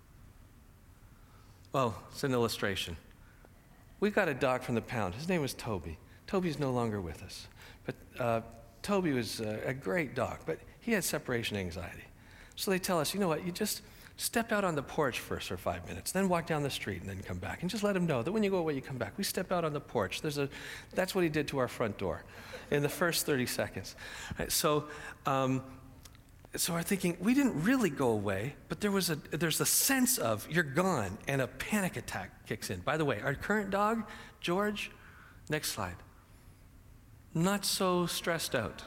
it's an illustration. We got a dog from the pound. His name was Toby. Toby's no longer with us. But Toby was a great dog, but he had separation anxiety. So they tell us, you know what, you just step out on the porch first for 5 minutes, then walk down the street and then come back. And just let him know that when you go away, you come back. We step out on the porch. That's what he did to our front door in the first 30 seconds. Right, so we're thinking, we didn't really go away, but there's a sense of you're gone, and a panic attack kicks in. By the way, our current dog, George, next slide, not so stressed out.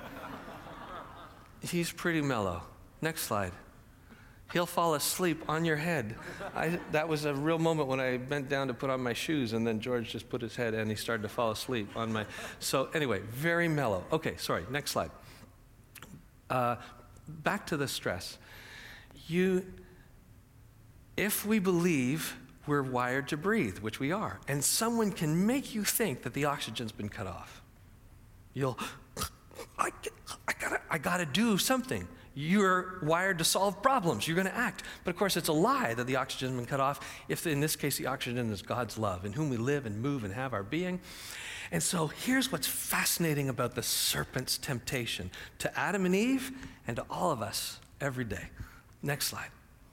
He's pretty mellow. Next slide. He'll fall asleep on your head. That was a real moment when I bent down to put on my shoes, and then George just put his head and he started to fall asleep on my... So anyway, very mellow. Okay, sorry, next slide. Back to the stress. If we believe we're wired to breathe, which we are, and someone can make you think that the oxygen's been cut off, I gotta do something. You're wired to solve problems. You're going to act. But of course, it's a lie that the oxygen has been cut off, if in this case the oxygen is God's love, in whom we live and move and have our being. And so here's what's fascinating about the serpent's temptation to Adam and Eve and to all of us every day. Next slide.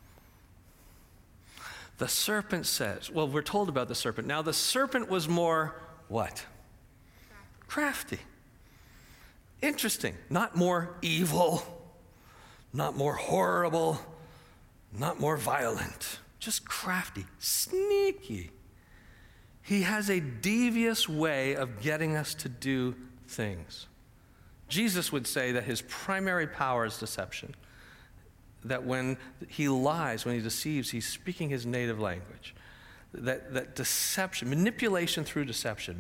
The serpent says, we're told about the serpent. Now, the serpent was more what? Crafty. Interesting. Not more evil. Not more horrible, not more violent, just crafty, sneaky. He has a devious way of getting us to do things. Jesus would say that his primary power is deception, that when he lies, when he deceives, he's speaking his native language. That deception, manipulation through deception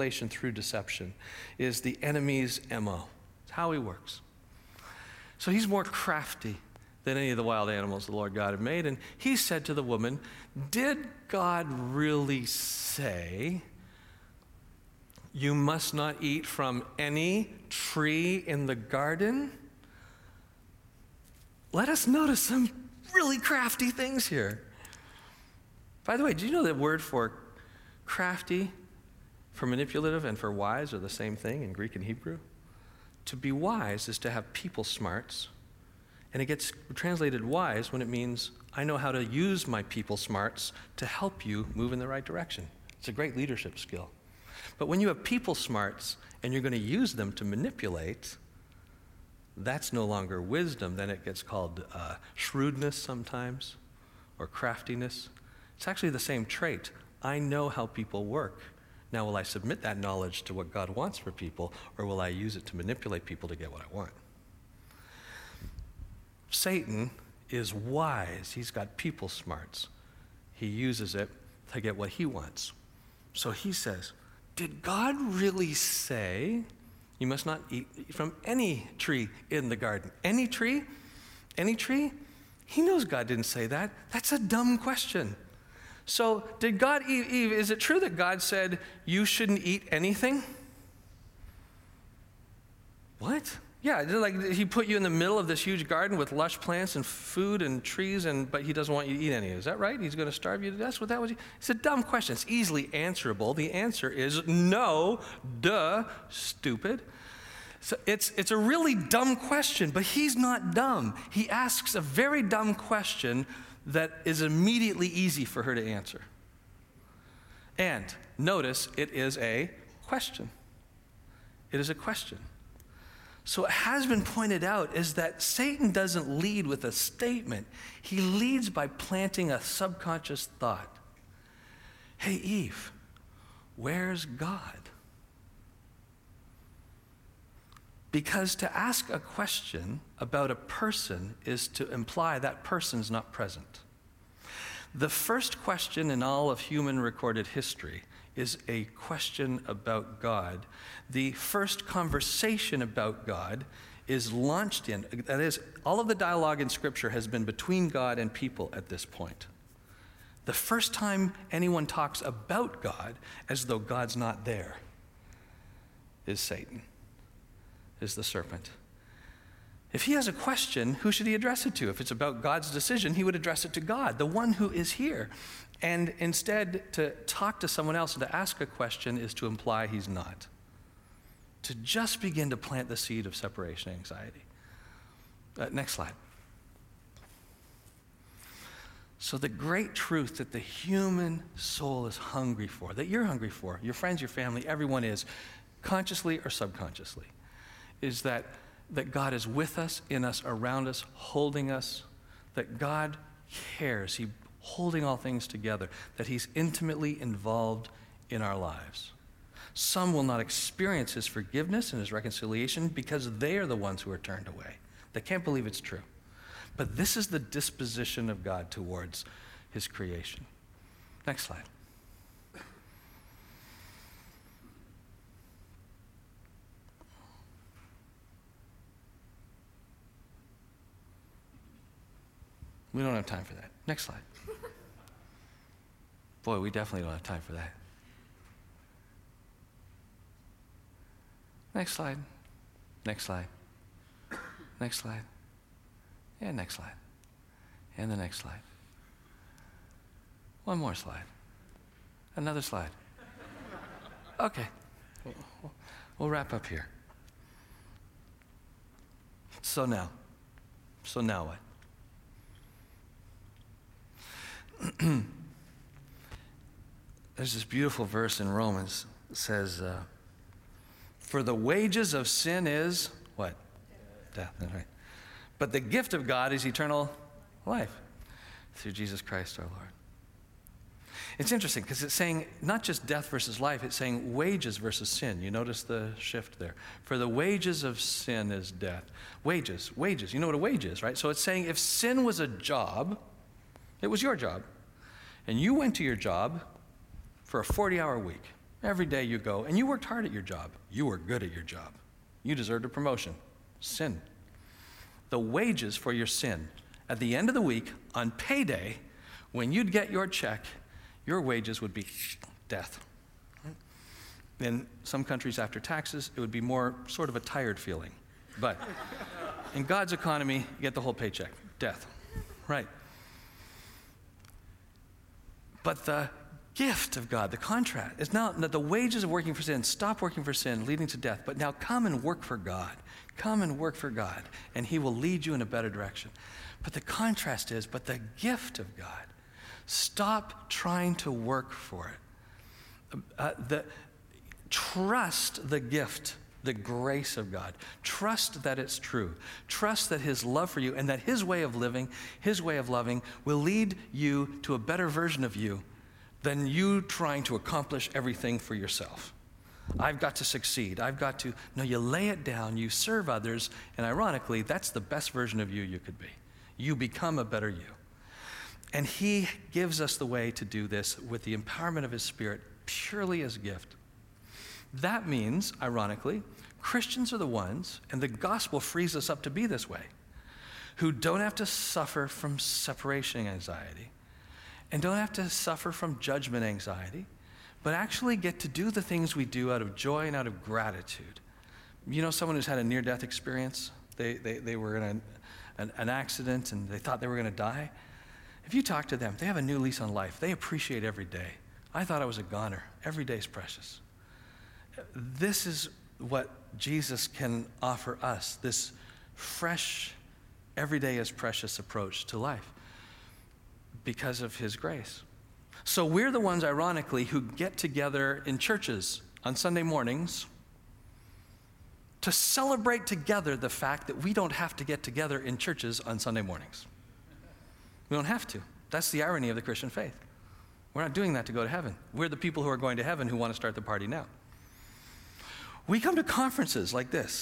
is the enemy's MO. It's how he works. So he's more crafty than any of the wild animals the Lord God had made. And he said to the woman, did God really say you must not eat from any tree in the garden? Let us notice some really crafty things here. By the way, do you know that word for crafty, for manipulative, and for wise are the same thing in Greek and Hebrew? To be wise is to have people smarts, and it gets translated wise when it means I know how to use my people smarts to help you move in the right direction. It's a great leadership skill. But when you have people smarts and you're going to use them to manipulate, that's no longer wisdom. Then it gets called shrewdness sometimes, or craftiness. It's actually the same trait. I know how people work. Now, will I submit that knowledge to what God wants for people, or will I use it to manipulate people to get what I want? Satan is wise. He's got people smarts. He uses it to get what he wants. So he says, did God really say you must not eat from any tree in the garden? Any tree? Any tree? He knows God didn't say that. That's a dumb question. So did God, Eve, is it true that God said you shouldn't eat anything? What? Yeah, like he put you in the middle of this huge garden with lush plants and food and trees, but he doesn't want you to eat any. Is that right? He's going to starve you to death? That was? It's a dumb question. It's easily answerable. The answer is no, duh, stupid. So it's a really dumb question, but he's not dumb. He asks a very dumb question that is immediately easy for her to answer. And notice it is a question. It is a question. So it has been pointed out is that Satan doesn't lead with a statement. He leads by planting a subconscious thought. Hey, Eve, where's God? Because to ask a question about a person is to imply that person's not present. The first question in all of human recorded history is a question about God. The first conversation about God is launched in, that is, all of the dialogue in Scripture has been between God and people at this point. The first time anyone talks about God as though God's not there is Satan, is the serpent. If he has a question, who should he address it to? If it's about God's decision, he would address it to God, the one who is here. And instead, to talk to someone else and to ask a question is to imply he's not. To just begin to plant the seed of separation anxiety. Next slide. So the great truth that the human soul is hungry for, that you're hungry for, your friends, your family, everyone is, consciously or subconsciously, is that God is with us, in us, around us, holding us, that God cares. He's holding all things together, that he's intimately involved in our lives. Some will not experience his forgiveness and his reconciliation because they are the ones who are turned away. They can't believe it's true. But this is the disposition of God towards his creation. Next slide. We don't have time for that. Next slide. Boy, we definitely don't have time for that. Next slide. Next slide. Next slide. And next slide. And the next slide. One more slide. Another slide. Okay. We'll wrap up here. So now what? There's this beautiful verse in Romans that says, for the wages of sin is what? Death. That's right. But the gift of God is eternal life through Jesus Christ our Lord. It's interesting because it's saying not just death versus life, it's saying wages versus sin. You notice the shift there. For the wages of sin is death. Wages. You know what a wage is, right? So it's saying if sin was a job, it was your job, and you went to your job for a 40-hour week. Every day you go, and you worked hard at your job. You were good at your job. You deserved a promotion. Sin. The wages for your sin, at the end of the week, on payday, when you'd get your check, your wages would be death. In some countries after taxes, it would be more sort of a tired feeling. But in God's economy, you get the whole paycheck. Death. Right. But the gift of God, the contrast, is now that the wages of working for sin, stop working for sin, leading to death, but now come and work for God. Come and work for God, and he will lead you in a better direction. But the contrast is, but the gift of God, stop trying to work for it. Trust the gift, the grace of God. Trust that it's true. Trust that his love for you and that his way of living, his way of loving will lead you to a better version of you than you trying to accomplish everything for yourself. I've got to succeed. No, you lay it down, you serve others, and ironically, that's the best version of you could be. You become a better you. And he gives us the way to do this with the empowerment of his Spirit, purely as a gift. That means, ironically, Christians are the ones, and the gospel frees us up to be this way, who don't have to suffer from separation anxiety and don't have to suffer from judgment anxiety, but actually get to do the things we do out of joy and out of gratitude. You know someone who's had a near-death experience? They were in an accident and they thought they were going to die. If you talk to them, they have a new lease on life. They appreciate every day. I thought I was a goner. Every day is precious. This is what Jesus can offer us, this fresh, every day is precious approach to life because of his grace. So we're the ones, ironically, who get together in churches on Sunday mornings to celebrate together the fact that we don't have to get together in churches on Sunday mornings. We don't have to. That's the irony of the Christian faith. We're not doing that to go to heaven. We're the people who are going to heaven who want to start the party now. We come to conferences like this,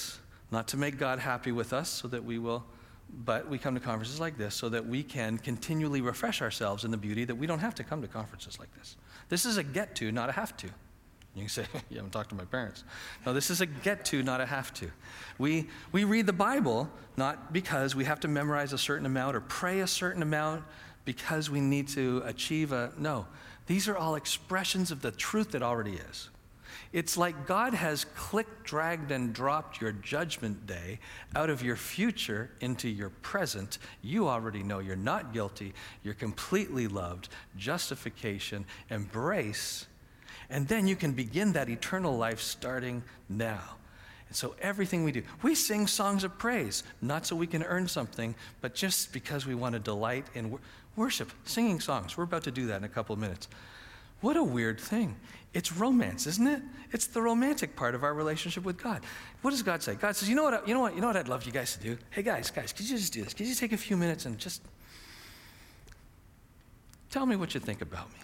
not to make God happy with us so that we will, but we come to conferences like this so that we can continually refresh ourselves in the beauty that we don't have to come to conferences like this. This is a get to, not a have to. You can say, you haven't talked to my parents. No, this is a get to, not a have to. We read the Bible not because we have to memorize a certain amount or pray a certain amount because we need to achieve no. These are all expressions of the truth that already is. It's like God has clicked, dragged, and dropped your judgment day out of your future into your present. You already know you're not guilty. You're completely loved. Justification, embrace, and then you can begin that eternal life starting now. And so everything we do, we sing songs of praise, not so we can earn something, but just because we want to delight in worship, singing songs. We're about to do that in a couple of minutes. What a weird thing. It's romance, isn't it? It's the romantic part of our relationship with God. What does God say? God says, you know what I'd love you guys to do? Hey guys, could you just do this? Could you take a few minutes and just tell me what you think about me?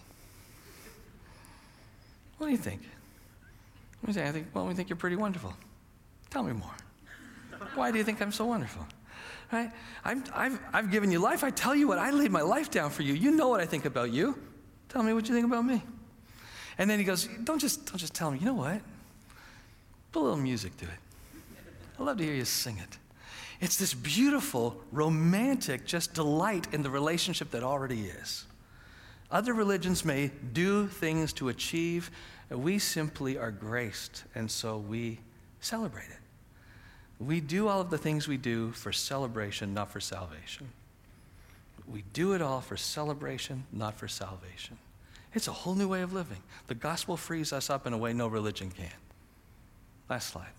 What do you think? What do you think? We think you're pretty wonderful. Tell me more. Why do you think I'm so wonderful? Right? I've given you life. I tell you what, I laid my life down for you. You know what I think about you. Tell me what you think about me. And then he goes, don't just tell me, you know what? Put a little music to it. I'd love to hear you sing it. It's this beautiful, romantic, just delight in the relationship that already is. Other religions may do things to achieve. We simply are graced, and so we celebrate it. We do all of the things we do for celebration, not for salvation. We do it all for celebration, not for salvation. It's a whole new way of living. The gospel frees us up in a way no religion can. Last slide.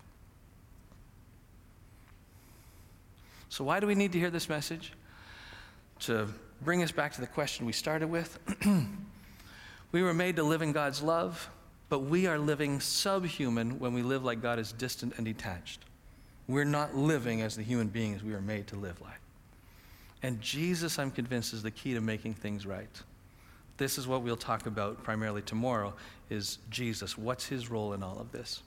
So why do we need to hear this message? To bring us back to the question we started with. We were made to live in God's love, but we are living subhuman when we live like God is distant and detached. We're not living as the human beings we are made to live like. And Jesus, I'm convinced, is the key to making things right. This is what we'll talk about primarily tomorrow, is Jesus. What's his role in all of this?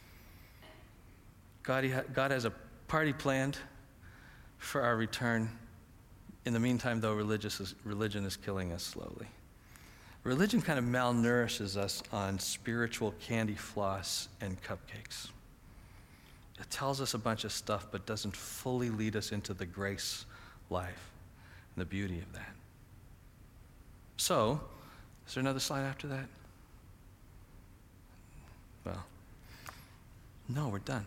God has a party planned for our return. In the meantime, though, religion is killing us slowly. Religion kind of malnourishes us on spiritual candy floss and cupcakes. It tells us a bunch of stuff, but doesn't fully lead us into the grace life and the beauty of that. So, is there another slide after that? Well, no, we're done.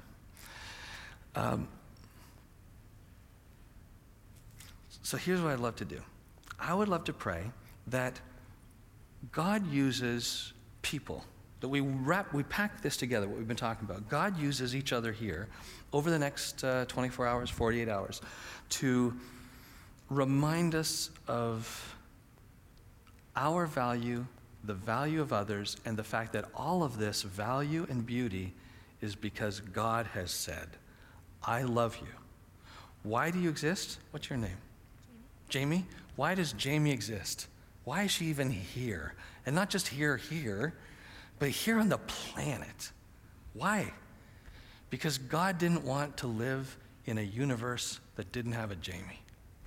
So here's what I'd love to do. I would love to pray that God uses people, that we pack this together, what we've been talking about. God uses each other here over the next 24 hours, 48 hours, to remind us of our value, the value of others, and the fact that all of this value and beauty is because God has said, I love you. Why do you exist? What's your name? Jamie? Why does Jamie exist? Why is she even here? And not just here, but here on the planet. Why? Because God didn't want to live in a universe that didn't have a Jamie.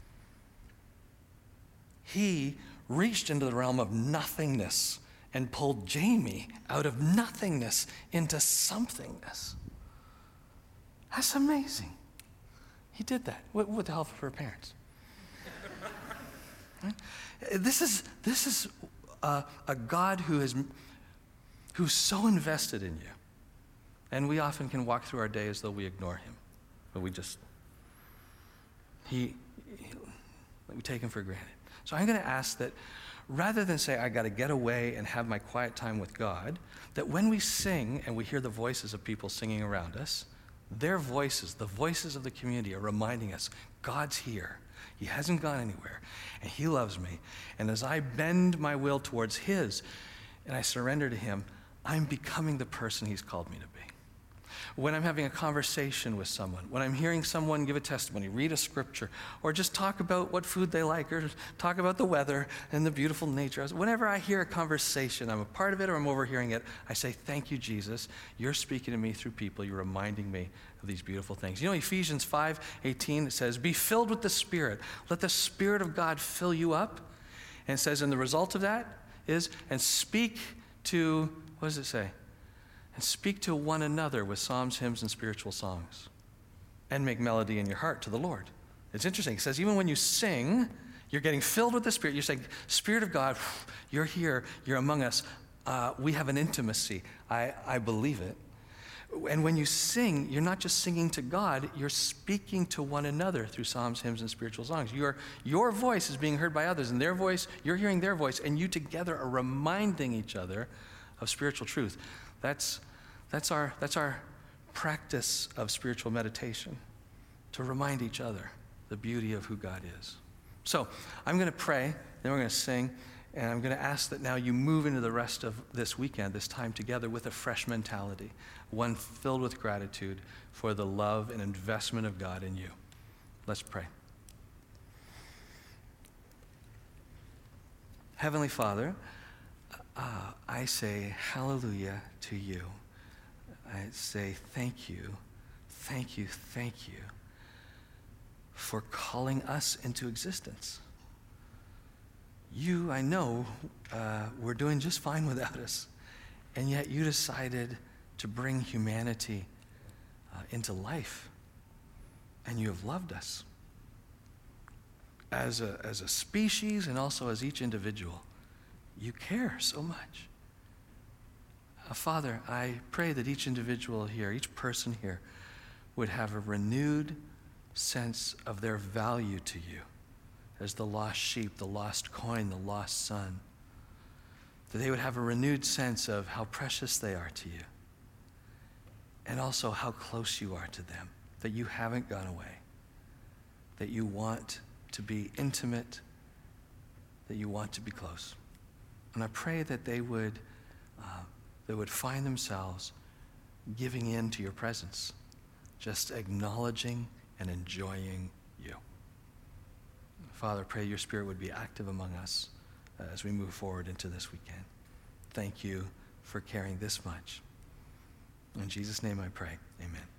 He reached into the realm of nothingness and pulled Jamie out of nothingness into somethingness. That's amazing. He did that with the help of her parents. Right? This is a God who's so invested in you. And we often can walk through our day as though we ignore him. But we take him for granted. So I'm going to ask that rather than say, I got to get away and have my quiet time with God, that when we sing and we hear the voices of people singing around us, their voices, the voices of the community, are reminding us, God's here. He hasn't gone anywhere, and he loves me. And as I bend my will towards his, and I surrender to him, I'm becoming the person he's called me to be. when I'm having a conversation with someone, when I'm hearing someone give a testimony, read a scripture, or just talk about what food they like, or talk about the weather and the beautiful nature. Whenever I hear a conversation, I'm a part of it or I'm overhearing it, I say, thank you, Jesus. You're speaking to me through people. You're reminding me of these beautiful things. You know, Ephesians 5:18, it says, be filled with the Spirit. Let the Spirit of God fill you up. And it says, and the result of that is, and speak to, what does it say? And speak to one another with psalms, hymns, and spiritual songs. And make melody in your heart to the Lord. It's interesting. It says even when you sing, you're getting filled with the Spirit. You're saying, Spirit of God, you're here. You're among us. We have an intimacy. I believe it. And when you sing, you're not just singing to God. You're speaking to one another through psalms, hymns, and spiritual songs. Your voice is being heard by others. And their voice, you're hearing their voice. And you together are reminding each other of spiritual truth. That's our practice of spiritual meditation, to remind each other the beauty of who God is. So I'm going to pray, then we're going to sing, and I'm going to ask that now you move into the rest of this weekend, this time together, with a fresh mentality, one filled with gratitude for the love and investment of God in you. Let's pray. Heavenly Father, I say hallelujah to you. I say thank you for calling us into existence. You, I know, were doing just fine without us, and yet you decided to bring humanity into life, and you have loved us as a species and also as each individual. You care so much. Father, I pray that each individual here, each person here, would have a renewed sense of their value to you as the lost sheep, the lost coin, the lost son. That they would have a renewed sense of how precious they are to you, and also how close you are to them, that you haven't gone away, that you want to be intimate, that you want to be close. And I pray that they would find themselves giving in to your presence, just acknowledging and enjoying you. Father, I pray your Spirit would be active among us as we move forward into this weekend. Thank you for caring this much. In Jesus' name I pray, amen.